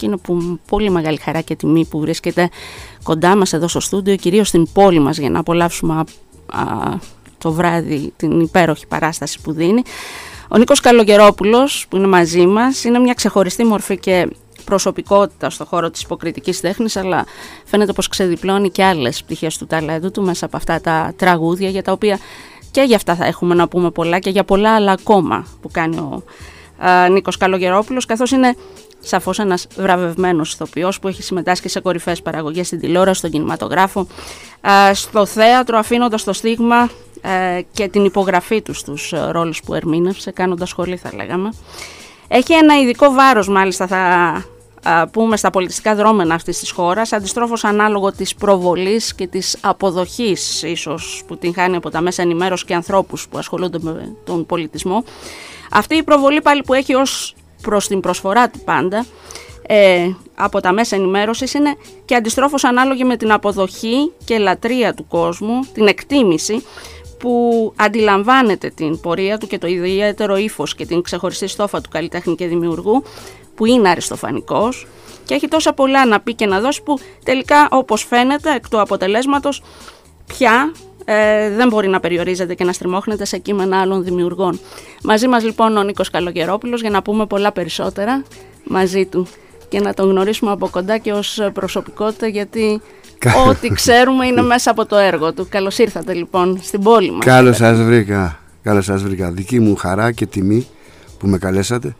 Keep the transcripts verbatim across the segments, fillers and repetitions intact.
και είναι που, πολύ μεγάλη χαρά και τιμή που βρίσκεται κοντά μας εδώ στο στούντιο, κυρίως στην πόλη μας, για να απολαύσουμε α, α, το βράδυ την υπέροχη παράσταση που δίνει. Ο Νίκος Καλογερόπουλος που είναι μαζί μας είναι μια ξεχωριστή μορφή και προσωπικότητα στον χώρο της υποκριτικής τέχνης, αλλά φαίνεται πως ξεδιπλώνει και άλλες πτυχές του ταλέντου του μέσα από αυτά τα τραγούδια, για τα οποία και για αυτά θα έχουμε να πούμε πολλά και για πολλά άλλα ακόμα που κάνει ο α, Νίκος Καλογερόπουλος, καθώς είναι σαφώς ένας βραβευμένος ηθοποιός που έχει συμμετάσχει σε κορυφαίες παραγωγές στην τηλεόραση, στον κινηματογράφο, α, στο θέατρο, αφήνοντας το στίγμα α, και την υπογραφή του στους ρόλους που ερμήνευσε, κάνοντας σχολή θα λέγαμε. Έχει ένα ειδικό βάρος, μάλιστα θα α, πούμε, στα πολιτιστικά δρόμενα αυτής της χώρας, αντιστρόφως ανάλογο της προβολής και της αποδοχής ίσως που την χάνει από τα μέσα ενημέρωσης και ανθρώπους που ασχολούνται με τον πολιτισμό. Αυτή η προβολή πάλι που έχει ως προς την προσφορά του πάντα ε, από τα μέσα ενημέρωσης είναι και αντιστρόφως ανάλογη με την αποδοχή και λατρεία του κόσμου, την εκτίμηση που αντιλαμβάνεται την πορεία του και το ιδιαίτερο ύφος και την ξεχωριστή στόφα του καλλιτέχνη και δημιουργού, που είναι αριστοφανικός και έχει τόσα πολλά να πει και να δώσει, που τελικά, όπως φαίνεται εκ του αποτελέσματος, πια ε, δεν μπορεί να περιορίζεται και να στριμώχνεται σε κείμενα άλλων δημιουργών. Μαζί μας λοιπόν ο Νίκος Καλογερόπουλος για να πούμε πολλά περισσότερα μαζί του και να τον γνωρίσουμε από κοντά και ως προσωπικότητα, γιατί ό,τι ξέρουμε είναι μέσα από το έργο του. Καλώς ήρθατε λοιπόν στην πόλη μας. Καλώς σας βρήκα. Καλώς σας βρήκα. Δική μου χαρά και τιμή που με καλέσατε.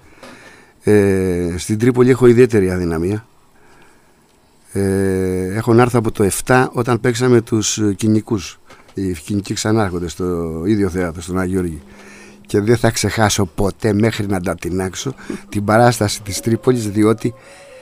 Ε, στην Τρίπολη έχω ιδιαίτερη αδυναμία. Ε, έχω να έρθω από το επτά όταν παίξαμε τους Κυνικούς. Οι Κυνικοί ξανάρχονται στο ίδιο θέατρο, στον Άγιο Γιώργη. Και δεν θα ξεχάσω ποτέ μέχρι να τα τεινάξω την παράσταση της Τρίπολης, διότι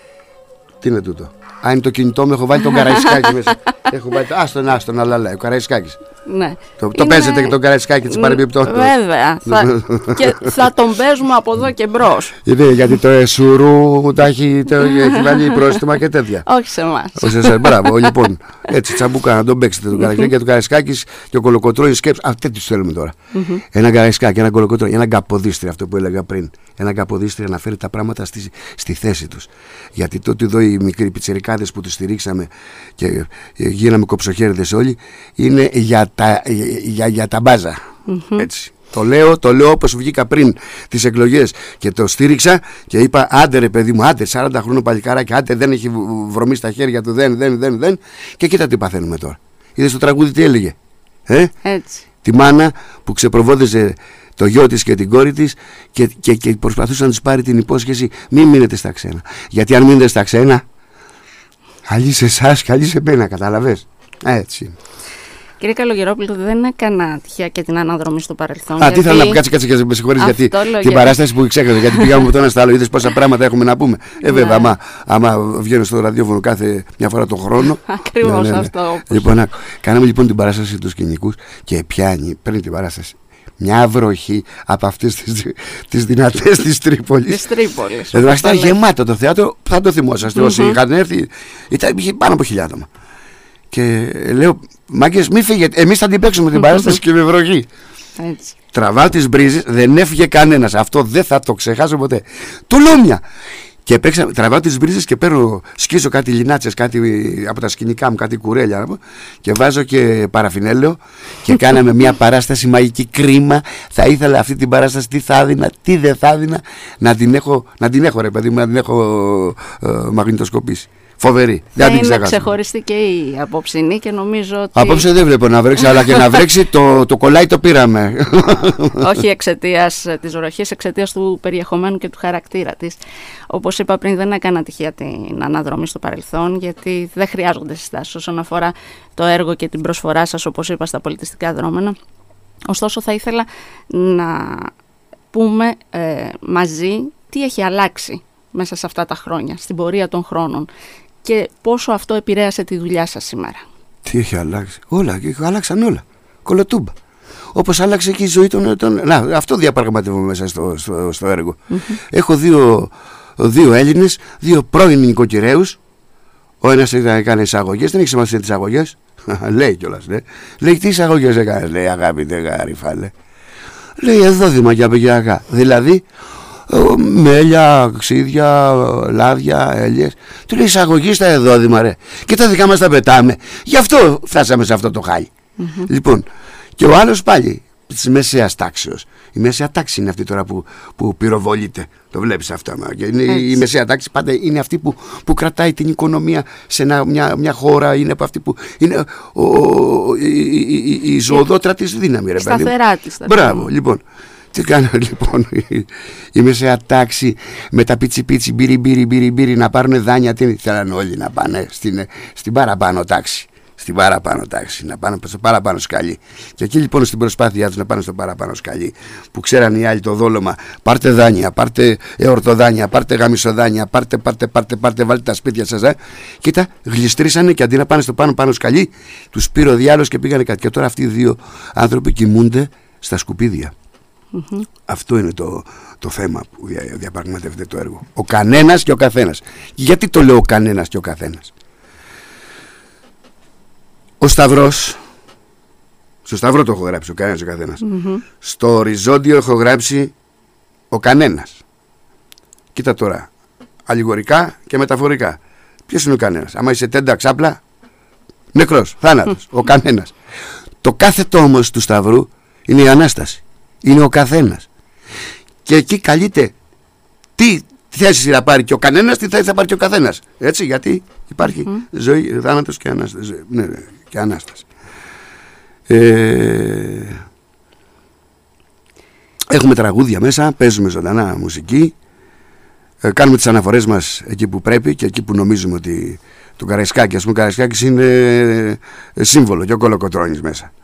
τι είναι τούτο? Αν είναι το κινητό μου, έχω βάλει τον Καραϊσκάκη μέσα. Έχω βάλει το άστον, άστον, αλλά λέει, ο Καραϊσκάκης. Ναι. Το, το είναι... παίζετε και τον Καραϊσκάκη της παρεμπιπτόντος. Βέβαια. θα... και θα τον παίζουμε από εδώ και μπρος. Είναι γιατί το Εσουρού τα έχει, το, έχει βάλει πρόστιμα και τέτοια. Όχι σε εμάς. Όχι σε εσάς. Μπράβο, λοιπόν. Έτσι, τσαμπούκα να τον παίξετε τον Καραϊσκάκη και τον Καραϊσκάκης και ο Κολοκοτρώνης σκέψη. Α, τέτοιους θέλουμε τώρα. Mm-hmm. Ένα Καραϊσκάκη, ένα Κολοκοτρώνη, ένα καποδίστρια, αυτό που έλεγα πριν. Ένα καποδίστρια να φέρει τα πράγματα στη, στη θέση τους. Γιατί τότε εδώ οι μικροί πιτσιρικάδες που τους στηρίξαμε και γίναμε κοψοχέριδες όλοι, είναι για τα, για, για τα μπάζα. Mm-hmm. Έτσι. Το λέω, το λέω όπως βγήκα πριν τις εκλογές και το στήριξα και είπα άντε ρε παιδί μου, άντε σαράντα χρόνων παλικάράκι, άντε δεν έχει βρωμή στα χέρια του, δεν, δεν, δεν, δεν. Και κοίτα τι παθαίνουμε τώρα. Είδες το τραγούδι τι έλεγε? Ε? Έτσι. Τη μάνα που ξεπροβόδιζε το γιο της και την κόρη της και, και, και προσπαθούσε να τους πάρει την υπόσχεση μην μείνετε στα ξένα. Γιατί αν μείνετε στα ξένα, αλλή σε εσάς και αλλή σε μένα, κατάλαβες? Έτσι. Κύριε Καλογερόπουλο, δεν έκανα τυχαία και την αναδρομή στο παρελθόν. Α, γιατί... τι θέλω να πω, κάτσε, κάτσε, κάτσε, με συγχωρείς, γιατί την γιατί... παράσταση που ξέχασα, γιατί πήγαμε από το ένα στο άλλο, είδες πόσα πράγματα έχουμε να πούμε. Ε, βέβαια, άμα, άμα βγαίνω στο ραδιόφωνο κάθε μια φορά το χρόνο. Ακριβώς ναι, ναι, ναι. αυτό. Όπως... Λοιπόν, να, κάναμε λοιπόν την παράσταση τους Κυνικούς και πιάνει, παίρνει την παράσταση. Μια βροχή από αυτές τις, τις δυνατές της Τρίπολης. Της Τρίπολης. Δηλαδή ήταν γεμάτο το θέατρο, θα το θυμόσαστε. Mm-hmm. Όσοι είχαν έρθει, ήταν, είχε πάνω από χιλιάδε άτομα. Και λέω, μάγκες, μη φύγετε, εμείς θα την παίξουμε την παράσταση και με βροχή. Έτσι. Τραβάω τις μπρίζες, δεν έφυγε κανένας. Αυτό δεν θα το ξεχάσω ποτέ. Τουλούμια! Και παίξα, τραβάω τις μπρίζες και παίρνω, σκίσω κάτι λινάτσες, κάτι από τα σκηνικά μου, κάτι κουρέλια και βάζω και παραφινέλαιο και κάναμε μια παράσταση μαγική. Κρίμα, θα ήθελα αυτή την παράσταση, τι θα έδινα, τι δεν θα έδινα, να την έχω, να την έχω ρε παιδί μου, να την έχω ε, μαγνητοσκοπήσει. Φοβερή. Θα είναι ξεχάσουμε. Ξεχωριστή και η απόψινή και νομίζω ότι... Απόψε δεν βλέπω να βρέξει, αλλά και να βρέξει το, το κολλάι το πήραμε. Όχι εξαιτίας της βροχής, εξαιτίας του περιεχομένου και του χαρακτήρα της. Όπως είπα πριν, δεν έκανα τυχαία την αναδρομή στο παρελθόν, γιατί δεν χρειάζονται συστάσεις όσον αφορά το έργο και την προσφορά σας, όπως είπα, στα πολιτιστικά δρόμενα. Ωστόσο, θα ήθελα να πούμε ε, μαζί τι έχει αλλάξει μέσα σε αυτά τα χρόνια, στην πορεία των χρόνων, και πόσο αυτό επηρέασε τη δουλειά σας σήμερα. Τι έχει αλλάξει? Όλα, άλλαξαν όλα. Κολοτούμπα. Όπως άλλαξε και η ζωή των... των... Να, αυτό διαπραγματεύω μέσα στο, στο, στο έργο. Mm-hmm. Έχω δύο, δύο Έλληνες, δύο πρώην νοικοκυρέους. Ο ένας έκανε εισαγωγές, δεν έχει σημασία τις εισαγωγές. Λέει κιόλας, ναι. Λέει, τι εισαγωγές έκανε? Λέει, αγαπητέ Γαρίφαλε. Λέει, εδώ δήμα για πηγιακά. Δηλαδή, μέλια, ξύδια, λάδια, έλιες. Του λέει εισαγωγή στα εδόδημα, ρε. Και τα δικά μας τα πετάμε. Γι' αυτό φτάσαμε σε αυτό το χάλι. Mm-hmm. Λοιπόν, και ο άλλος πάλι της μεσαίας τάξεως. Η μεσαία τάξη είναι αυτή τώρα που, που πυροβολείται. Το βλέπεις αυτό. Είναι, η μεσαία τάξη πάντα είναι αυτή που, που κρατάει την οικονομία σε ένα, μια, μια χώρα. Είναι από αυτή που είναι ο, ο, η, η, η, η ζωοδότρα της δύναμη. Ρε, σταθερά της. Μπράβο, λοιπόν. Τι κάνω λοιπόν η, η μεσαία τάξη με τα πίτσι πίτσι μπύρι μπύρι μπύρι μπύρι να πάρουν δάνεια. Τι θέλανε όλοι να πάνε στην, στην παραπάνω τάξη. Στην παραπάνω τάξη, να πάνε στο παραπάνω σκαλί. Και εκεί λοιπόν στην προσπάθειά τους να πάνε στο παραπάνω σκαλί, που ξέραν οι άλλοι το δόλωμα, πάρτε δάνεια, πάρτε εορτοδάνεια, πάρτε γαμισοδάνεια, πάρτε, πάρτε, πάρτε, πάρτε, βάλτε τα σπίτια σας. Ε. Κοίτα, γλιστρήσανε και αντί να πάνε στο πάνω πάνω σκαλί, τους πήρε ο διάλογος και πήγανε κάτι. Και τώρα αυτοί οι δύο άνθρωποι κοιμούνται στα σκουπίδια. Mm-hmm. Αυτό είναι το, το θέμα που δια, διαπραγματεύεται το έργο. Ο κανένας και ο καθένας. Και γιατί το λέω ο κανένας και ο καθένας? Ο Σταυρός, στο Σταυρό το έχω γράψει ο κανένας και ο καθένας. Mm-hmm. Στο οριζόντιο έχω γράψει ο κανένας. Κοίτα τώρα, αλληγορικά και μεταφορικά. Ποιος είναι ο κανένας? Άμα είσαι τέντα ξάπλα, νεκρός, θάνατος, ο κανένας. Το κάθετο όμως του Σταυρού είναι η Ανάσταση. Είναι ο καθένας. Και εκεί καλείται τι θέση να πάρει και ο κανένας, τι θέση θα πάρει και ο καθένας. Έτσι, γιατί υπάρχει mm. ζωή, θάνατος και Ανάσταση. Ναι, ναι, και Ανάσταση. Ε, έχουμε τραγούδια μέσα, παίζουμε ζωντανά μουσική, ε, κάνουμε τις αναφορές μας εκεί που πρέπει και εκεί που νομίζουμε ότι το Καραϊσκάκη, ας πούμε, ο Καραϊσκάκης είναι ε, σύμβολο και ο Κολοκοτρώνης μέσα.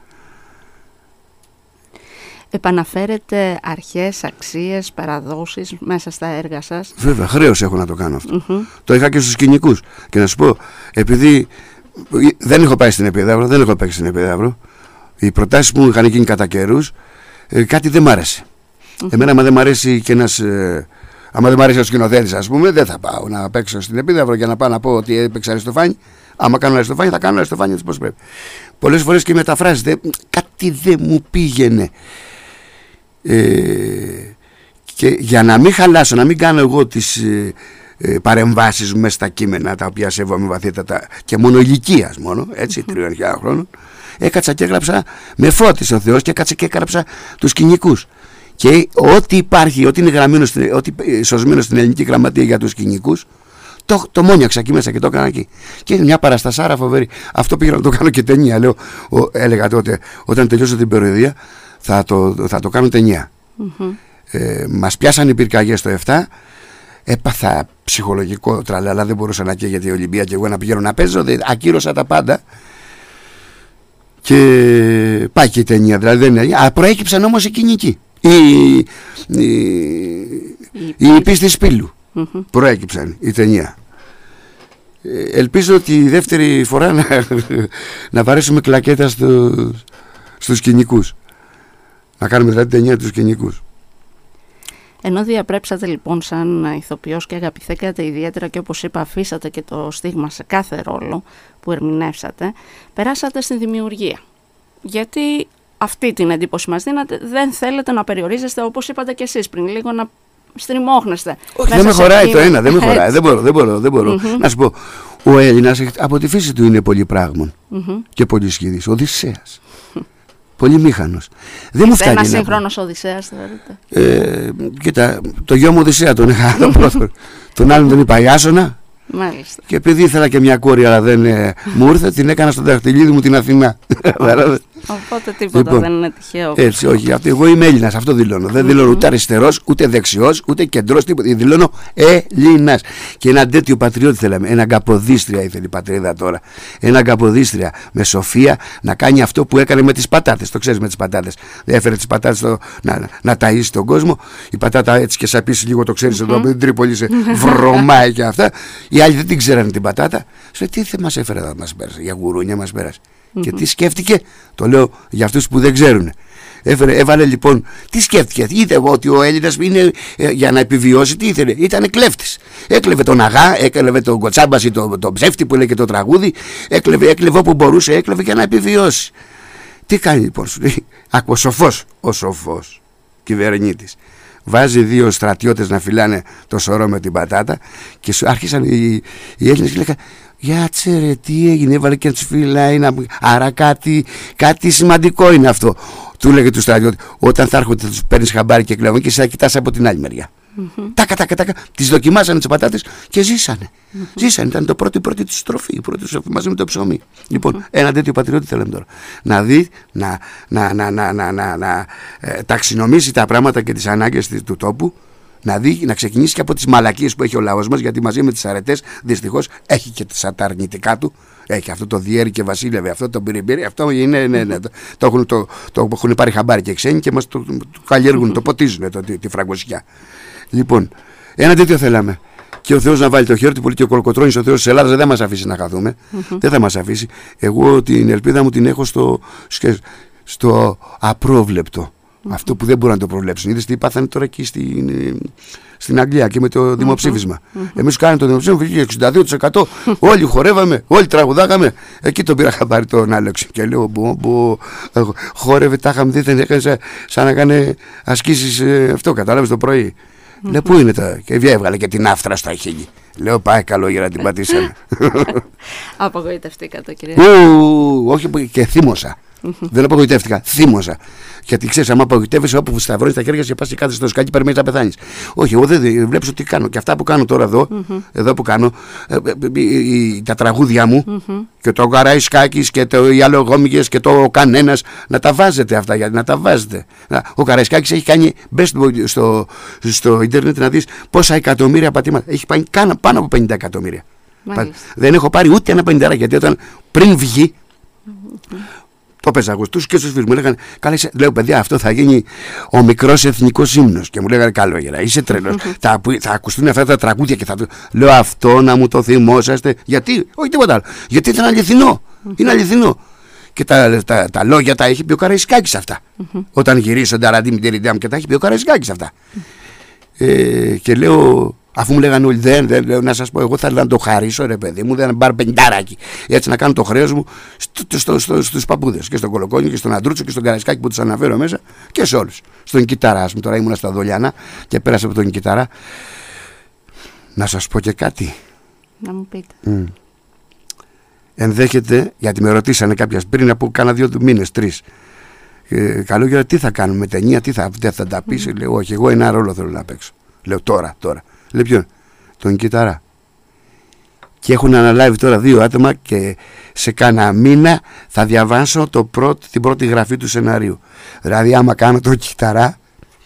Επαναφέρετε αρχές, αξίες, παραδόσεις μέσα στα έργα σας? Βέβαια, χρέος έχω να το κάνω αυτό. Mm-hmm. Το είχα και στους σκηνικούς. Και να σου πω, επειδή δεν έχω πάει στην Επιδαύρο, δεν έχω παίξει στην Επιδαύρο, οι προτάσεις που μου είχαν γίνει κατά καιρούς, ε, κάτι δεν μ' άρεσε. Mm-hmm. Εμένα, άμα δεν μ' αρέσει και ένας. Ε, άμα δεν μ' αρέσει ο σκηνοθέτης, ας πούμε, δεν θα πάω να παίξω στην Επίδαυρο για να πάω να πω ότι έπαιξα Αριστοφάνη. Άμα κάνω Αριστοφάνη, θα κάνω Αριστοφάνη έτσι πώς πρέπει. Πολλές φορές και οι μεταφράσεις, κάτι δεν μου πήγαινε. Ε, και για να μην χαλάσω, να μην κάνω εγώ τις ε, ε, παρεμβάσεις μου μέσα στα κείμενα τα οποία σέβομαι βαθύτατα και μόνο ηλικίας μόνο, έτσι, τριών χιλιάδων χρόνων, έκατσα και έγραψα, με φώτισε ο Θεός και έκατσα και έγραψα τους σκηνικούς. Και ό,τι υπάρχει, ό,τι είναι γραμμένο, ό,τι σωσμένο στην ελληνική γραμματεία για τους σκηνικούς, το, το μόνιαξα εκεί μέσα και το έκανα εκεί. Και είναι μια παραστασάρα φοβερή. Αυτό πήγα να το κάνω και ταινία. Λέω, ο, έλεγα τότε, όταν τελειώσω την περιοδία, θα το, θα το κάνω ταινία. Mm-hmm. Ε, μας πιάσαν οι πυρκαγιές το επτά. Έπαθα ψυχολογικό τραλαλά, δεν μπορούσα να καίγεται η Ολυμπία και εγώ να πηγαίνω να παίζω. Δε, ακύρωσα τα πάντα. Και πάει και η ταινία. Δηλαδή δεν είναι. Α, προέκυψαν όμως οι κυνηγοί. Η, η, η, η πίστη Σπύλου. Mm-hmm. Προέκυψαν η ταινία. Ε, ελπίζω ότι η δεύτερη φορά να, να βαρέσουμε κλακέτα στους, στους κυνηγούς. Να κάνουμε δηλαδή ταινία τους σκηνικούς. Ενώ διαπρέψατε λοιπόν σαν ηθοποιός και αγαπηθήκατε ιδιαίτερα και όπως είπα αφήσατε και το στίγμα σε κάθε ρόλο που ερμηνεύσατε, περάσατε στη δημιουργία. Γιατί αυτή την εντύπωση μας δίνατε, δεν θέλετε να περιορίζεστε όπως είπατε και εσείς πριν λίγο, να στριμώχνεστε. Όχι, δεν με χωράει εκείνη... το ένα, δεν με χωράει, δεν μπορώ, δεν μπορώ, δεν μπορώ. Mm-hmm. Να σου πω, ο Έλληνας από τη φύση του είναι πολύ πράγμων mm-hmm. και πολύ σχεδής, Οδυσσέας. Πολύ μήχανος. Δεν μου φτάνει. Ένα σύγχρονος Οδυσσέας θεωρείτε? Ε, κοίτα, το γιο μου Οδυσσέα τον είχα τον πρώτο. Τον άλλον τον είπα Ιάσονα. Μάλιστα. Και επειδή ήθελα και μια κόρη, αλλά δεν ε, μου ήρθε, την έκανα στο δαχτυλίδι μου την Αθηνά. Οπότε τίποτα λοιπόν, δεν είναι τυχαίο. Έτσι, όχι. Αυτό, εγώ είμαι Έλληνας, αυτό δηλώνω. Δεν δηλώνω ούτε αριστερός, ούτε δεξιός, ούτε κεντρός, τίποτα. Δηλώνω Έλληνας. Και έναν τέτοιο πατριώτη θέλαμε. Έναν καποδίστρια ήθελε η πατρίδα τώρα. Έναν καποδίστρια με σοφία να κάνει αυτό που έκανε με τις πατάτες. Το ξέρεις με τις πατάτες. Έφερε τις πατάτες στο, να, να ταΐσει τον κόσμο. Η πατάτα έτσι και σαπίσει λίγο, το ξέρεις εδώ, με την Τρίπολη σε βρωμάει και αυτά. Οι άλλοι δεν την ξέρανε την πατάτα. Σου λέει, τι θα μας έφερε εδώ, μας πέρασε. Για γουρούνια μας πέρασε. Mm-hmm. Και τι σκέφτηκε, το λέω για αυτούς που δεν ξέρουν. Έφερε, έβαλε λοιπόν, τι σκέφτηκε, είδε εγώ ότι ο Έλληνας είναι ε, για να επιβιώσει, τι ήθελε, ήταν κλέφτης. Έκλεβε τον αγά, έκλεβε τον κοτσάμπαση, τον, τον ψεύτη που λέει και το τραγούδι, έκλεβε, έκλεβε όπου μπορούσε, έκλεβε για να επιβιώσει. Τι κάνει λοιπόν, σου λέει, από σοφός, ο σοφός κυβερνήτης. βάζει δύο στρατιώτες να φυλάνε το σωρό με την πατάτα και σου άρχισαν οι, οι Έλληνες και λέγανε για τσέρε τι έγινε, έβαλε και τους φυλάει να... άρα κάτι, κάτι σημαντικό είναι αυτό. Του λέγε του στρατιώτη, όταν θα έρχονται θα τους παίρνεις χαμπάρι και κλέβουν και εσύ θα κοιτάς από την άλλη μεριά. Mm-hmm. Τάκα, τάκα, τάκα. Τις δοκιμάσανε τις πατάτες και ζήσανε. Mm-hmm. Ζήσανε, ήταν το πρώτο, η πρώτη της στροφή, η πρώτη στροφή μαζί με το ψωμί. Mm-hmm. Λοιπόν, ένα τέτοιο πατριώτη θέλαμε τώρα. Να δει, να, να, να, να, να, να, να ε, ταξινομήσει τα πράγματα και τις ανάγκες του τόπου. Να δει, να ξεκινήσει και από τις μαλακίες που έχει ο λαός μας, γιατί μαζί με τις αρετές δυστυχώς έχει και τα αρνητικά του. Έχει αυτό το Διέρη και Βασίλευε, αυτό το Πυριμπύρι, αυτό είναι, ναι, ναι, το, το, έχουν, το, το έχουν πάρει χαμπάρι και ξένοι και μας το, το, το καλλιεργούν, το ποτίζουν το, τη, τη φραγκοσιά. Λοιπόν, ένα τέτοιο θέλαμε. Και ο Θεός να βάλει το χέρι του, πολύ και ο Κολοκοτρώνης, ο Θεός της Ελλάδας δεν μας αφήσει να χαθούμε. Mm-hmm. Δεν θα μας αφήσει. Εγώ την ελπίδα μου την έχω στο, στο απρόβλεπτο. Mm-hmm. Αυτό που δεν μπορούν να το προβλέψουν. Είδες τι πάθανε τώρα εκεί στην, στην Αγγλία και με το δημοψήφισμα. Mm-hmm. Εμείς κάναμε το δημοψήφισμα, βγήκε εξήντα δύο τοις εκατό. Όλοι χορεύαμε, όλοι τραγουδάγαμε. Εκεί τον πήρα χαμπάρι τον Άλεξ. Και λέω: Μπο, μπο, χόρευε, τα είχαμε δει, δεν έκανε σαν να κάνει ασκήσεις αυτό, κατάλαβες το πρωί. Mm-hmm. Λέω: Πού είναι τα. Και έβγαλε και την άφτρα στα χείλη. Λέω: Πάει καλό για να την πατήσαμε. Απογοητευτήκατε, κύριε. Όχι, και θύμωσα. Mm-hmm. Δεν απογοητεύτηκα, θύμωσα. Γιατί ξέρεις, άμα απογοητεύεσαι, όπου σταυρώνεις τα χέρια σου και πας και κάθεσαι στο σκάκι, περιμένεις να πεθάνεις. Όχι, εγώ δεν βλέπεις τι κάνω. Και αυτά που κάνω τώρα εδώ, mm-hmm. εδώ που κάνω, ε, ε, ε, ε, τα τραγούδια μου mm-hmm. και το Καραϊσκάκης και το, οι Αλλογόμικες και το Κανένας, να τα βάζετε αυτά, γιατί να τα βάζετε. Ο Καραϊσκάκης έχει κάνει, μπες στο, στο, στο ίντερνετ να δεις πόσα εκατομμύρια πατήματα. Έχει πάει πάνω από πενήντα εκατομμύρια. Πα, δεν έχω πάρει ούτε ένα πενηντάρα, γιατί όταν πριν βγει. Mm-hmm. Το παίζα εγώ στους και στους φίλους μου λέγανε: Καλά, είσαι... λέω παιδιά, αυτό θα γίνει ο μικρός εθνικός ύμνος. Και μου λέγανε: Καλό γερα, είσαι τρελός. θα, θα ακουστούν αυτά τα τραγούδια και θα το. Λέω: Αυτό να μου το θυμόσαστε. Γιατί, όχι τίποτα άλλο. Γιατί ήταν αληθινό. Είναι αληθινό. Και τα, τα, τα λόγια τα έχει πει ο Καραϊσκάκης αυτά. Όταν γυρίσω ταραντί με τη ριδιά μου και τα έχει πει ο Καραϊσκάκης αυτά. Ε, και λέω. Αφού μου λέγανε όλοι, δεν, δεν λέω να σας πω, εγώ θα να το χαρίσω, ρε παιδί μου, δεν πάρω πενηντάρακι. Έτσι να κάνω το χρέος μου στο, στο, στο, στους παππούδες. Και στον Κολοκόνιο και στον Αντρούτσο και στον Καραϊσκάκη που τους αναφέρω μέσα και σε όλους. Στον Κιτάρα, ας πούμε, τώρα ήμουνα στα Δολιανά και πέρασα από τον Κιτάρα. Να σας πω και κάτι. Να μου πείτε. Mm. Ενδέχεται, γιατί με ρωτήσανε κάποιες πριν από κάνα δύο μήνες, τρεις. Ε, καλό για τι θα κάνουμε με ταινία, τι θα, δεν θα τα πεις. Mm. Λέω, όχι, εγώ ένα ρόλο θέλω να παίξω. Λέω τώρα, τώρα. Λέει ποιον, τον Κιτάρα. Και έχουν αναλάβει τώρα δύο άτομα και σε κάνα μήνα θα διαβάσω το πρώτο, την πρώτη γραφή του σενάριου. Δηλαδή άμα κάνω τον Κιτάρα,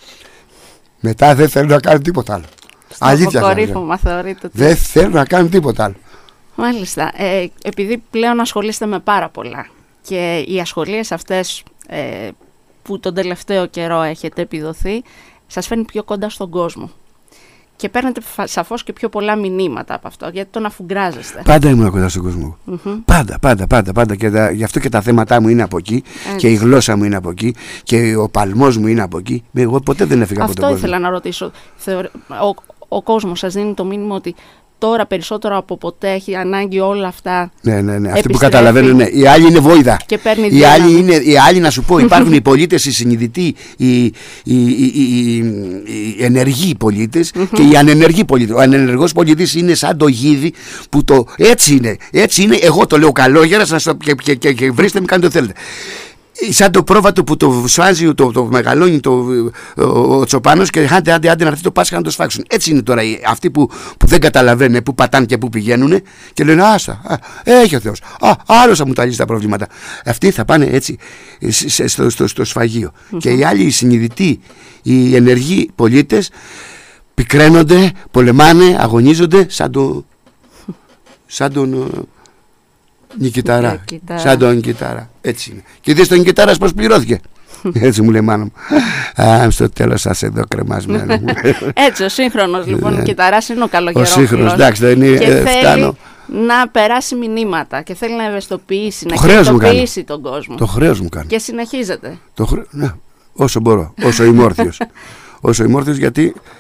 μετά δεν θέλω να κάνω τίποτα άλλο. Στο αποκορύφωμα θεωρείτε. Δεν θέλω να κάνω τίποτα άλλο. Μάλιστα. Ε, επειδή πλέον ασχολείστε με πάρα πολλά και οι ασχολίες αυτές ε, που τον τελευταίο καιρό έχετε επιδοθεί σας φέρνει πιο κοντά στον κόσμο. Και παίρνετε σαφώς και πιο πολλά μηνύματα από αυτό, γιατί τον αφουγκράζεστε. Πάντα ήμουν κοντά στον κόσμο. Mm-hmm. Πάντα, πάντα, πάντα. πάντα. Και τα, γι' αυτό και τα θέματα μου είναι από εκεί. Έτσι. Και η γλώσσα μου είναι από εκεί. Και ο παλμός μου είναι από εκεί. Εγώ ποτέ δεν έφυγα αυτό από τον κόσμο. Αυτό ήθελα να ρωτήσω. Θεωρ... Ο, ο κόσμος σας δίνει το μήνυμα ότι τώρα περισσότερο από ποτέ έχει ανάγκη όλα αυτά. Ναι, ναι, ναι. Αυτοί που καταλαβαίνουν, ναι. Οι άλλοι είναι βόηδα. Και παίρνει οι, άλλοι είναι, οι άλλοι, να σου πω, υπάρχουν οι πολίτες, οι συνειδητοί, οι, οι, οι, οι, οι ενεργοί πολίτες και οι ανενεργοί πολίτες. Ο ανενεργός πολίτης είναι σαν το γίδι που το. Έτσι είναι. Έτσι είναι. Εγώ το λέω καλόγερα σας το, και, και, και, και βρίστε με, κάντε ό,τι θέλετε. Σαν το πρόβατο που το σφάζει, το, το μεγαλώνει το, ο, ο Τσοπάνος και άντε, άντε, άντε να έρθει το Πάσχα να το σφάξουν. Έτσι είναι τώρα οι, αυτοί που, που δεν καταλαβαίνουν που πατάνε και που πηγαίνουν και λένε άστα, α, έχει ο Θεός, α, άλλος θα μου τα λύσει τα προβλήματα. Αυτοί θα πάνε έτσι στο, στο, στο, στο σφαγείο. Mm-hmm. Και οι άλλοι οι συνειδητοί, οι ενεργοί πολίτες πικραίνονται, πολεμάνε, αγωνίζονται σαν, το, σαν τον... Νικητάρα, σαν τον Νικητάρα. Έτσι είναι. Και δεις τον Νικητάρας πως πληρώθηκε. Έτσι μου λέει μάνα μου. Α, στο τέλος σας εδώ κρεμασμένο. Έτσι ο σύγχρονος λοιπόν Νικητάρας είναι ο καλογερός. Ο σύγχρονος, εντάξει, δεν είναι. Και ε, θέλει φτάνω. Να περάσει μηνύματα και θέλει να ευαισθητοποιήσει, το να κινητοποιήσει τον κόσμο. Το χρέος μου κάνει. Και συνεχίζεται. Το χρέ... ναι, όσο μπορώ, όσο είμαι όρθιος. Όσο είμαι όρθιος, γιατί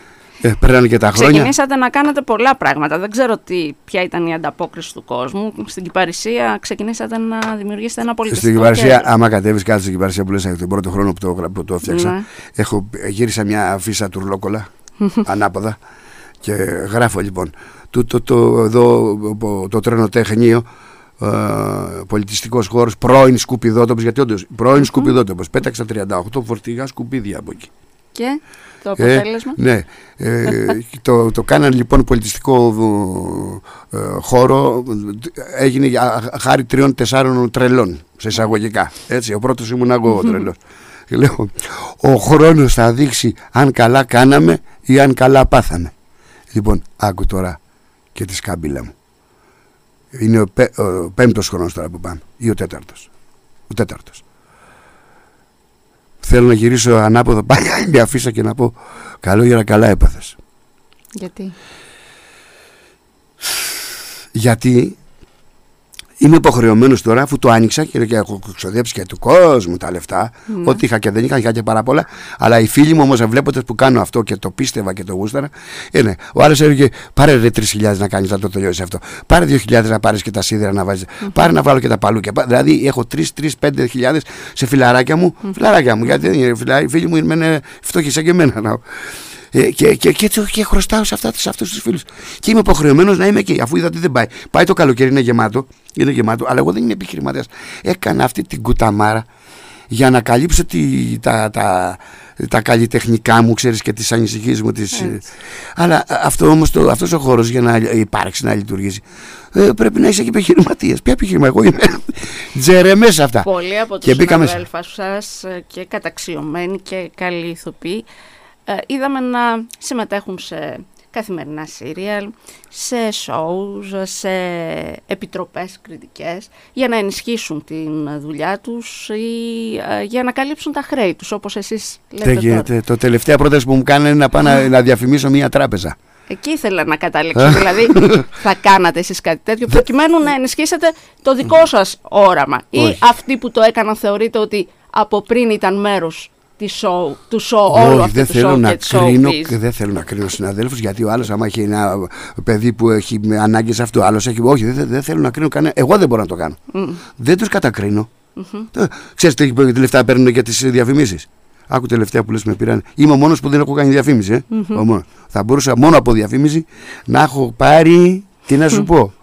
Ε, πέραν και τα χρόνια. Ξεκινήσατε να κάνετε πολλά πράγματα. Δεν ξέρω τι, ποια ήταν η ανταπόκριση του κόσμου. Στην Κυπαρισία ξεκινήσατε να δημιουργήσετε ένα πολιτιστικό Στην Κυπαρισία, κέντρο. άμα κατέβεις κάτω στην Κυπαρισία που λες τον πρώτο χρόνο που το, που το έφτιαξα, ναι. έχω, γύρισα μια αφίσα τουρλόκολα ανάποδα και γράφω λοιπόν το, το, το, εδώ, το, το τρενοτεχνείο, ε, πολιτιστικός χώρος, πρώην σκουπιδότοπος, γιατί όντως πρώην σκουπιδότοπος. Πέταξα τριάντα οκτώ φορτηγά σκουπίδια από εκεί. Και το αποτέλεσμα. Ε, ναι, ε, το, το κάνανε λοιπόν πολιτιστικό ε, χώρο, έγινε χάρη τριών-τεσσάρων τρελών, σε εισαγωγικά. Έτσι, ο πρώτος ήμουν εγώ ο τρελός. Και λέω, ο χρόνος θα δείξει αν καλά κάναμε ή αν καλά πάθαμε. Λοιπόν, άκου τώρα και τη σκάμπιλα μου. Είναι ο, πέ, ο πέμπτος χρόνος τώρα που πάμε, ή ο τέταρτος. Ο τέταρτος. Θέλω να γυρίσω ανάποδα πάλι μια αφίσα και να πω καλό για καλά έπαθες. Γιατί? Γιατί είμαι υποχρεωμένος τώρα, αφού το άνοιξα και έχω ξοδέψει και του κόσμου τα λεφτά, ναι. Ό,τι είχα και δεν είχα, είχα και πάρα πολλά. Αλλά οι φίλοι μου όμως, βλέποντας που κάνω αυτό και το πίστευα και το γούσταρα, είναι. Ο άλλος έλεγε: πάρε ρε τρεις χιλιάδες να κάνεις, να το τελειώσει αυτό. Πάρε δύο χιλιάδες να πάρεις και τα σίδερα να βάζεις. Mm-hmm. Πάρε να βάλω και τα παλούκια. Δηλαδή έχω τρεις με πέντε χιλιάδες σε φιλαράκια μου. Mm-hmm. Φιλαράκια μου, γιατί δεν είναι φιλαράκια. Οι φίλοι μου είναι φτωχοί σαν και εμένα. Ε, και, και, και, και χρωστάω σε, αυτά, σε αυτούς τους φίλους. Και είμαι υποχρεωμένος να είμαι εκεί, αφού είδα ότι δεν πάει. Πάει το καλοκαίρι, είναι γεμάτο, είναι γεμάτο, αλλά εγώ δεν είμαι επιχειρηματίας. Έκανα αυτή την κουταμάρα για να καλύψω τη, τα, τα, τα καλλιτεχνικά μου, ξέρεις, και τις ανησυχίες μου. Τις, αλλά αυτό όμως, το, αυτός ο χώρος για να υπάρξει, να λειτουργήσει, ε, πρέπει να είσαι και επιχειρηματίας. Ποια επιχειρηματία? Εγώ είμαι τζερεμές αυτά. Πολλοί από τους συναδέλφους σας και καταξιωμένοι και καλοί ηθοποιοί, Ε, είδαμε να συμμετέχουν σε καθημερινά σύριαλ, σε shows, σε επιτροπές κριτικές για να ενισχύσουν την δουλειά τους ή ε, για να καλύψουν τα χρέη τους, όπως εσείς λέτε. Δεν γίνεται. Το τελευταία πρόταση που μου κάνανε είναι να πάω να, να διαφημίσω μια τράπεζα. Εκεί ήθελα να καταλήξω. Δηλαδή θα κάνατε εσείς κάτι τέτοιο προκειμένου να ενισχύσετε το δικό σας όραμα? Όχι. Ή αυτοί που το έκαναν θεωρείτε ότι από πριν ήταν μέρος show, του show, όλο αυτό δεν το θέλω show να και κρίνω, showbiz? δεν θέλω να κρίνω συναδέλφους, γιατί ο άλλος άμα έχει ένα παιδί που έχει ανάγκες αυτό, ο άλλος έχει. Όχι, δεν, δεν θέλω να κρίνω κανένα. Εγώ δεν μπορώ να το κάνω. Mm. Δεν τους κατακρίνω. Mm-hmm. Ξέρεις τι λεφτά παίρνουν για τις διαφημίσεις? Άκου τελευταία που λες με πήραν. Είμαι ο μόνος που δεν έχω κάνει διαφήμιση. Ε? Mm-hmm. Ο μόνος. Θα μπορούσα μόνο από διαφήμιση να έχω πάρει. Τι να σου πω.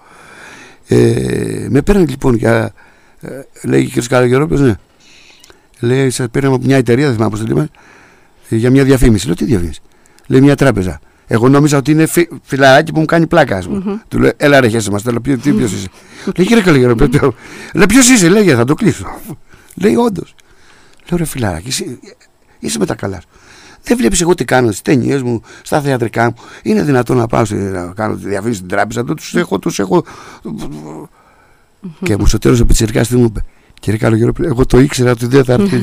Ε, με παίρνει λοιπόν για. Ε, λέει και ο κ. Καλογερόπουλος, ναι. Λέει, σας πήραμε από μια εταιρεία, δεν θυμάμαι πώς το λέμε, για μια διαφήμιση. Λέω, τι διαφήμιση? Λέει, μια τράπεζα. Εγώ νόμιζα ότι είναι φι, φιλαράκι που μου κάνει πλάκα, ας πούμε. Mm-hmm. Του λέω, έλα ρε, χέσε μας, λέω, ποιος είσαι? Λέει, κύριε Καλογερόπουλο, λέει, ποιος είσαι? Λέει, θα το κλείσω. Λέει, όντως. Λέω, ρε φιλαράκι, είσαι, είσαι με τα καλά. Δεν βλέπεις εγώ τι κάνω στις ταινίες μου, στα θεατρικά μου? Είναι δυνατόν να πάω να κάνω τη διαφήμιση στην τράπεζα? Τους έχω, τους έχω. Mm-hmm. Και μου στο τέλος ο πιτσιρικάς μου είπε, κύριε Καλογερόπουλε, εγώ το ήξερα ότι δεν θα έρθει.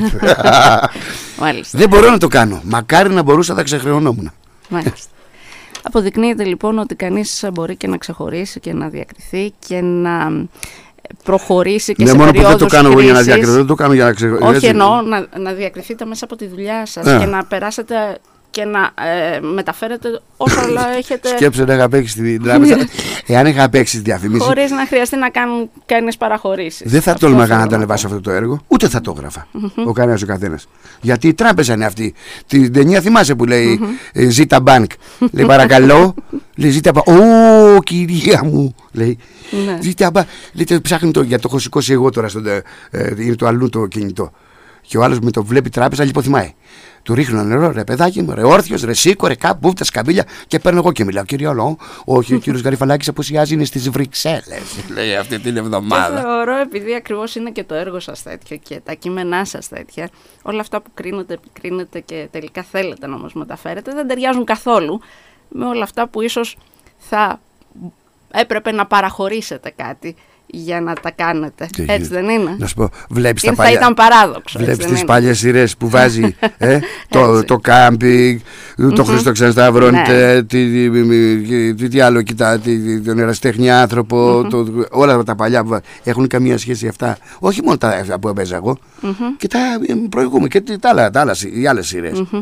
Δεν μπορώ να το κάνω. Μακάρι να μπορούσα να ξεχρεωνόμουν. Μάλιστα. Αποδεικνύεται λοιπόν ότι κανείς μπορεί και να ξεχωρίσει και να διακριθεί και να προχωρήσει και ναι, σε μόνο περιόδους που δεν το κάνω εγώ για να διακριθώ, δεν το κάνω για να ξεχωρίσω. Όχι, εννοώ να, να διακριθείτε μέσα από τη δουλειά σας yeah. και να περάσετε και να ε, μεταφέρετε όσο όλα έχετε. Σκέψε να είχα παίξει στην τράπεζα. Εάν είχα παίξει τη διαφήμιση. Χωρίς να χρειαστεί να κάνουν κανένας παραχωρήσεις. Δεν θα τόλμαγα να τα ανεβάσω αυτό το έργο, ούτε θα το έγραφα. Mm-hmm. Ο κανένας ο καθένας. Γιατί η τράπεζα είναι αυτή. Την ταινία θυμάσαι που λέει mm-hmm. Zeta Bank. Λέει παρακαλώ. Λέει Zeta Bank. Ω κυρία μου. Λέει Zeta Bank. Λέει ψάχνει το, γιατί το έχω σηκώσει εγώ τώρα. Στο, ε, είναι το αλλού το κινητό. Και ο άλλος με το βλέπει τράπεζα, λιποθυμάει. Του ρίχνω νερό, ρε παιδάκι μου, ρε όρθιος, ρε σίκο, ρε κάπου, μπούφτα, σκαμπίλια και παίρνω εγώ και μιλάω. Κύριε Όλο, όχι, ο κύριος Γαριφαλάκης απουσιάζει, είναι στις Βρυξέλλες, λέει αυτή την εβδομάδα. Και θεωρώ, επειδή ακριβώς είναι και το έργο σας τέτοιο και τα κείμενά σας τέτοια, όλα αυτά που κρίνετε, επικρίνετε και τελικά θέλετε να μας μεταφέρετε, δεν ταιριάζουν καθόλου με όλα αυτά που ίσως θα έπρεπε να παραχωρήσετε κάτι για να τα κάνετε. Και έτσι δεν είναι? Να σου πω, βλέπεις θα τα παλιά, ήταν παράδοξο. Βλέπεις τις παλιές σειρές που βάζει ε, το, το κάμπινγκ, το mm-hmm. Χρήστο Ξανασταυρώνεται, ναι. τι, τι, τι, τι άλλο κοιτά, τι, τον ερασιτέχνη άνθρωπο, mm-hmm. το, όλα τα παλιά που έχουν καμία σχέση αυτά. Όχι μόνο τα που έπαιζα εγώ, mm-hmm. και τα προηγούμενα και τα άλλα, τα άλλα, οι άλλες σειρές. Mm-hmm.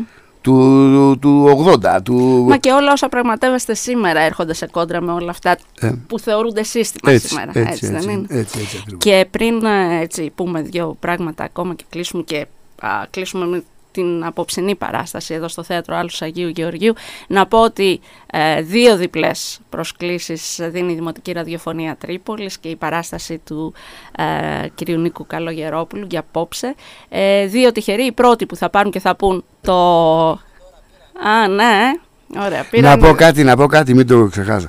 του, του ογδόντα. Του... Μα και όλα όσα πραγματεύεστε σήμερα έρχονται σε κόντρα με όλα αυτά ε. που θεωρούνται σύστημα έτσι, σήμερα. Έτσι, έτσι, έτσι, δεν είναι? έτσι, έτσι, έτσι, και πριν έτσι, πούμε δύο πράγματα ακόμα και κλείσουμε, και α, κλείσουμε με την απόψινή παράσταση εδώ στο Θέατρο Άλσος Αγίου Γεωργίου, να πω ότι ε, δύο διπλές προσκλήσεις δίνει η Δημοτική Ραδιοφωνία Τρίπολης και η παράσταση του ε, κ. Νίκου Καλογερόπουλου για απόψε. Ε, δύο τυχεροί, οι πρώτοι που θα πάρουν και θα πούν το... Α, ναι, ωραία. Πήραν... Να πω κάτι, να πω κάτι, μην το ξεχάσω.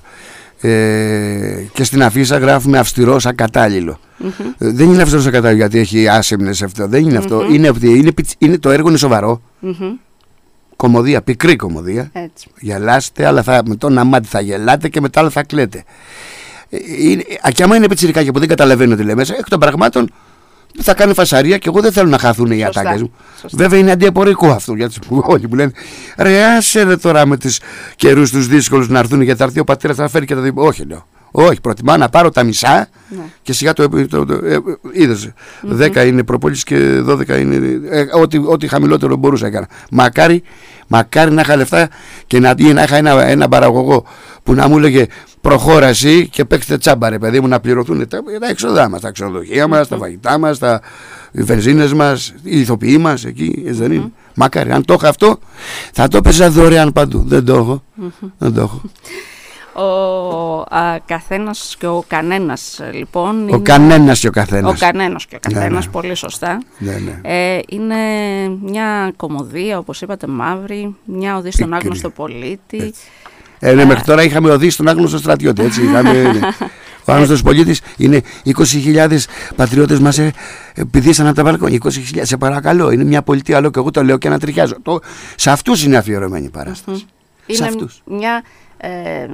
Ε, και στην αφίσα γράφουμε αυστηρός ακατάλληλο. Mm-hmm. ε, δεν είναι αυστηρός ακατάλληλο γιατί έχει άσεμνες αυτό. Δεν είναι mm-hmm. αυτό. Είναι, είναι, είναι, το έργο είναι σοβαρό. Mm-hmm. Κωμωδία, πικρή κωμωδία. Έτσι. Γελάστε, αλλά θα, με το ένα μάτι θα γελάτε και μετά άλλο θα κλαίτε. Ε, είναι, και άμα είναι πιτσιρικάκια που δεν καταλαβαίνω τι λέει μέσα, εκ των πραγμάτων θα κάνει φασαρία και εγώ δεν θέλω να χαθούν οι ατάκες μου. Σωστά. Βέβαια είναι αντιεπορικό αυτό. Γιατί όλοι μου λένε ρε, άσε ρε τώρα με τους καιρούς τους δύσκολους να έρθουν, γιατί θα έρθει ο πατέρας θα φέρει και θα δει. Όχι, λέω. Όχι, προτιμά να πάρω τα μισά ναι. και σιγά το. το, το, το ε, είδες. Mm-hmm. δέκα είναι προπόληση και δώδεκα είναι. Ε, ό,τι, ό,τι χαμηλότερο μπορούσα να έκανα. Μακάρι, μακάρι να είχα λεφτά και να, να είχα ένα, ένα παραγωγό που να μου έλεγε προχώραση και παίξτε τσάμπα, ρε παιδί μου, να πληρωθούν τα, τα έξοδά μας, τα ξενοδοχεία μας, mm-hmm. τα φαγητά μας, τα οι βενζίνες μας, οι ηθοποιοί μας εκεί, έτσι δεν είναι. Mm-hmm. Μακάρι, αν το είχα αυτό, θα το έπαιζα δωρεάν παντού. Δεν το έχω. Mm-hmm. Δεν το έχω. Ο α, καθένας και ο κανένας, λοιπόν. Ο είναι... κανένας και ο καθένας. Ο κανένας και ο καθένας, ναι, ναι. Πολύ σωστά. Ναι, ναι. Ε, είναι μια κωμωδία, όπως είπατε, μαύρη, μια οδή στον άγνωστο πολίτη. Ε, ναι, μέχρι τώρα είχαμε οδεί στον άγνωστο στρατιώτη, έτσι. Είχαμε, ναι. Ο άγνωστος πολίτης είναι είκοσι χιλιάδες πατριώτες μας ε, πηδήσαν από τα μπαλκόνια. είκοσι χιλιάδες, σε παρακαλώ. Είναι μια πολιτεία, άλλο και εγώ το λέω και ανατριχιάζω. Το, σε αυτούς είναι αφιερωμένη η παράσταση. Mm-hmm. Είναι αυτούς. μια ε,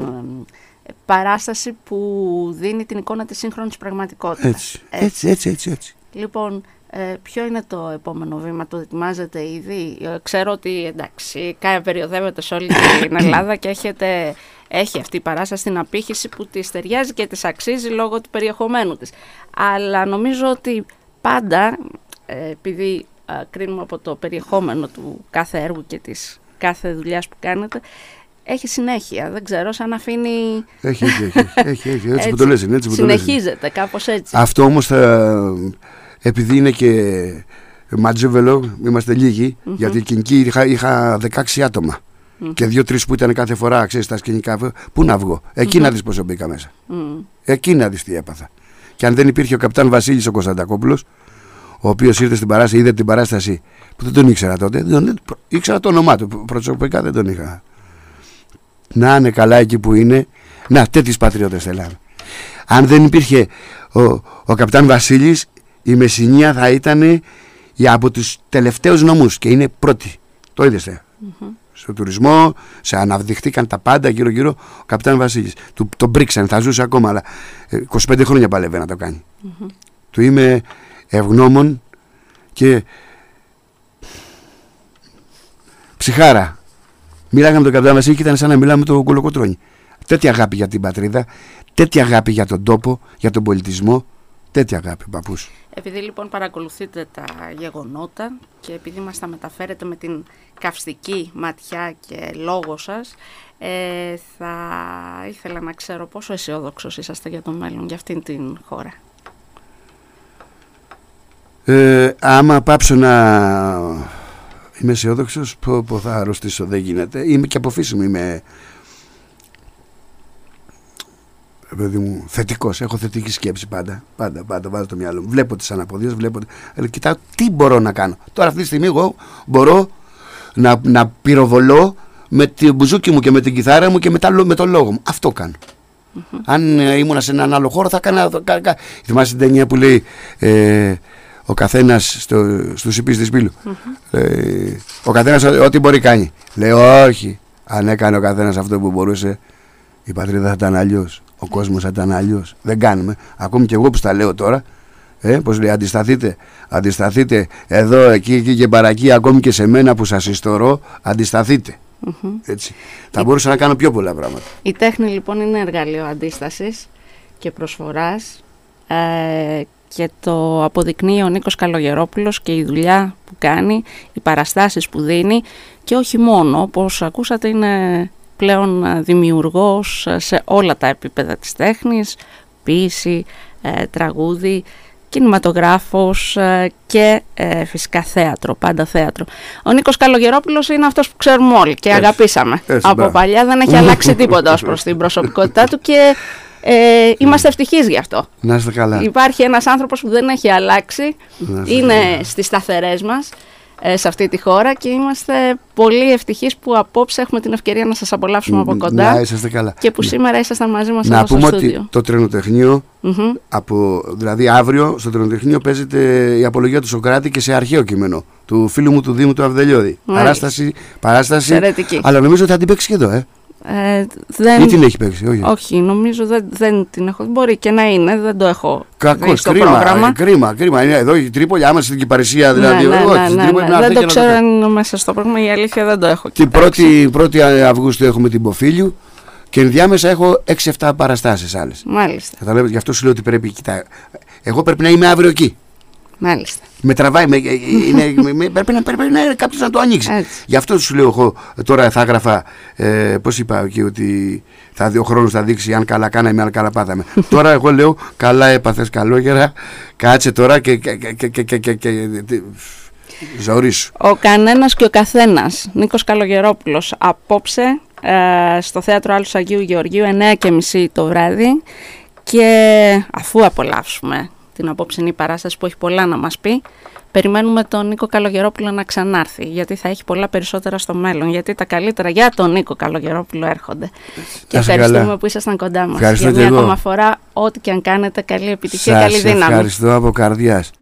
παράσταση που δίνει την εικόνα της σύγχρονης πραγματικότητας. Έτσι, έτσι, έτσι, έτσι, έτσι. Λοιπόν, ε, ποιο είναι το επόμενο βήμα, το ετοιμάζετε ήδη? Ε, ξέρω ότι εντάξει, περιοδεύεται σε όλη την Ελλάδα και έχετε, έχει αυτή η παράσταση την απήχηση που της ταιριάζει και της αξίζει λόγω του περιεχομένου της. Αλλά νομίζω ότι πάντα, ε, επειδή ε, κρίνουμε από το περιεχόμενο του κάθε έργου και της κάθε δουλειάς που κάνετε, έχει συνέχεια, δεν ξέρω, σαν αφήνει... Έχει, έχει, έχει, έχει, έχει έτσι που το λες, έτσι που συνεχίζεται, το κάπως έτσι. Αυτό όμως θα, επειδή είναι και ματζούβελο, είμαστε λίγοι, mm-hmm. γιατί εκείνη είχα, είχα δεκαέξι άτομα mm-hmm. και δύο-τρεις που ήταν κάθε φορά, ξέρεις, τα σκηνικά, πού να βγω, εκεί mm-hmm. να δεις πόσο μπήκα μέσα, mm-hmm. εκεί να δεις τι έπαθα. Και αν δεν υπήρχε ο καπιτάν Βασίλης ο Κωνσταντακόπουλος, ο οποίος ήρθε στην παράσταση, είδε την παράσταση που δεν τον ήξερα τότε, δεν, ήξερα το όνομά του, προσωπικά δεν τον είχα. Να είναι καλά εκεί που είναι. Να, τέτοιους πατριώτες θέλαμε. Αν δεν υπήρχε ο, ο καπιτάν Βασίλης, η Μεσσηνία θα ήταν από τους τελευταίους νομούς και είναι πρώτη. Το είδες, mm-hmm. στο τουρισμό, σε αναδειχθήκαν τα πάντα γύρω γύρω. Ο καπιτάν Βασίλης του, τον πρίξαν, θα ζούσε ακόμα, αλλά είκοσι πέντε χρόνια παλεύει να το κάνει. Mm-hmm. Του είμαι ευγνώμων και ψυχάρα. Μιλάγαμε με τον καπιτάν Βασίλη και ήταν σαν να μιλάμε με τον Κολοκοτρώνη. Τέτοια αγάπη για την πατρίδα, τέτοια αγάπη για τον τόπο, για τον πολιτισμό, τέτοια αγάπη, παππούς. Επειδή λοιπόν παρακολουθείτε τα γεγονότα και επειδή μας τα μεταφέρετε με την καυστική ματιά και λόγο σας, ε, θα ήθελα να ξέρω πόσο αισιόδοξος είσαστε για το μέλλον, για αυτήν την χώρα. Ε, άμα πάψω να... είμαι αισιόδοξος, πω, πω θα αρρωστήσω, δεν γίνεται. Είμαι και από φύση μου, είμαι παιδί μου, θετικός, έχω θετική σκέψη πάντα, πάντα, πάντα, βάζω το μυαλό μου. Βλέπω τις αναποδίες, βλέπω, αλλά κοιτάω τι μπορώ να κάνω. Τώρα αυτή τη στιγμή εγώ μπορώ να, να πυροβολώ με την μπουζούκι μου και με την κιθάρα μου και με, τα, με τον λόγο μου. Αυτό κάνω. Mm-hmm. Αν ε, ήμουν σε έναν άλλο χώρο θα έκανα... Θυμάσαι την ταινία που λέει... Ε, ο καθένας στο, στους υπείς της Πύλου. Mm-hmm. Ε, ο καθένας ό,τι μπορεί κάνει. Λέει όχι. Αν έκανε ο καθένας αυτό που μπορούσε, η πατρίδα θα ήταν αλλιώς. Ο κόσμος θα ήταν αλλιώς. Δεν κάνουμε. Ακόμη και εγώ που στα λέω τώρα, ε, πως λέει, αντισταθείτε. Αντισταθείτε εδώ, εκεί, εκεί και παρακεί. Ακόμη και σε μένα που σας ιστορώ, αντισταθείτε. Mm-hmm. Έτσι. Θα η... μπορούσα να κάνω πιο πολλά πράγματα. Η τέχνη λοιπόν είναι εργαλείο αντίστασης και προσφοράς. Ε, και το αποδεικνύει ο Νίκος Καλογερόπουλος και η δουλειά που κάνει, οι παραστάσεις που δίνει και όχι μόνο, όπως ακούσατε είναι πλέον δημιουργός σε όλα τα επίπεδα της τέχνης, ποίηση, ε, τραγούδι, κινηματογράφος ε, και ε, φυσικά θέατρο, πάντα θέατρο. Ο Νίκος Καλογερόπουλος είναι αυτός που ξέρουμε όλοι και έτσι, αγαπήσαμε. Έτσι, από μπα. παλιά δεν έχει αλλάξει τίποτα ως προς την προσωπικότητά του και ε, είμαστε ευτυχείς γι' αυτό. Να είστε καλά. Υπάρχει ένας άνθρωπος που δεν έχει αλλάξει, είναι καλά. Στις σταθερές μας σε αυτή τη χώρα και είμαστε πολύ ευτυχείς που απόψε έχουμε την ευκαιρία να σας απολαύσουμε από κοντά. Να είσαστε καλά. Και που σήμερα ήσασταν μαζί μας να εδώ στο στούντιο. Να πούμε ότι το τρενοτεχνείο, mm-hmm. από, δηλαδή αύριο στο τρενοτεχνείο παίζεται η απολογία του Σωκράτη και σε αρχαίο κείμενο του φίλου μου του Δήμου του Αυδελιώδη. Παράσταση, παράσταση, αλλά νομίζω θα την παίξει και εδώ, ε. Ε, δεν... Ή την έχει παίξει, όχι. Όχι, νομίζω δεν, δεν την έχω. Μπορεί και να είναι, δεν το έχω Κακώς, στο κρίμα, πρόγραμμα. Κρίμα, κρίμα. Είναι εδώ η Τρίπολη, άμα στην Κυπαρισία δηλαδή. Ναι, ναι, εγώ, ναι, ναι, Τρίπολη, ναι. Δεν το ξέρω αν είναι μέσα στο πρόγραμμα, η αλήθεια δεν το έχω. Την πρώτη, πρώτη Αυγούστου έχουμε την Ποφίλιου και ενδιάμεσα έχω έξι εφτά παραστάσεις άλλες. Μάλιστα. Καταλάβετε, γι' αυτό σου λέω ότι πρέπει. Κοιτά, εγώ πρέπει να είμαι αύριο εκεί. Μάλιστα. Με τραβάει, με, είναι, με, πρέπει, να, πρέπει να κάποιος να το ανοίξει. Έτσι. Γι' αυτό σου λέω εγώ τώρα θα έγραφα, ε, πώς είπα εκεί, ότι θα δει, ο χρόνος θα δείξει αν καλά κάναμε, αν καλά πάθαμε. Τώρα εγώ λέω καλά έπαθες καλόγερα, κάτσε τώρα και, και, και, και, και, και, και ζωρίσου. Ο κανένας και ο καθένας, Νίκος Καλογερόπουλος, απόψε ε, στο Θέατρο Άλους Αγίου Γεωργίου εννιά και μισή το βράδυ και αφού απολαύσουμε την απόψινή παράσταση που έχει πολλά να μας πει, περιμένουμε τον Νίκο Καλογερόπουλο να ξανάρθει, γιατί θα έχει πολλά περισσότερα στο μέλλον, γιατί τα καλύτερα για τον Νίκο Καλογερόπουλο έρχονται. Και ευχαριστούμε καλά. Που ήσασταν κοντά μας. Ευχαριστώ για μια ακόμα φορά, ό,τι και αν κάνετε, καλή επιτυχία, σας καλή δύναμη. Ευχαριστώ από καρδιάς.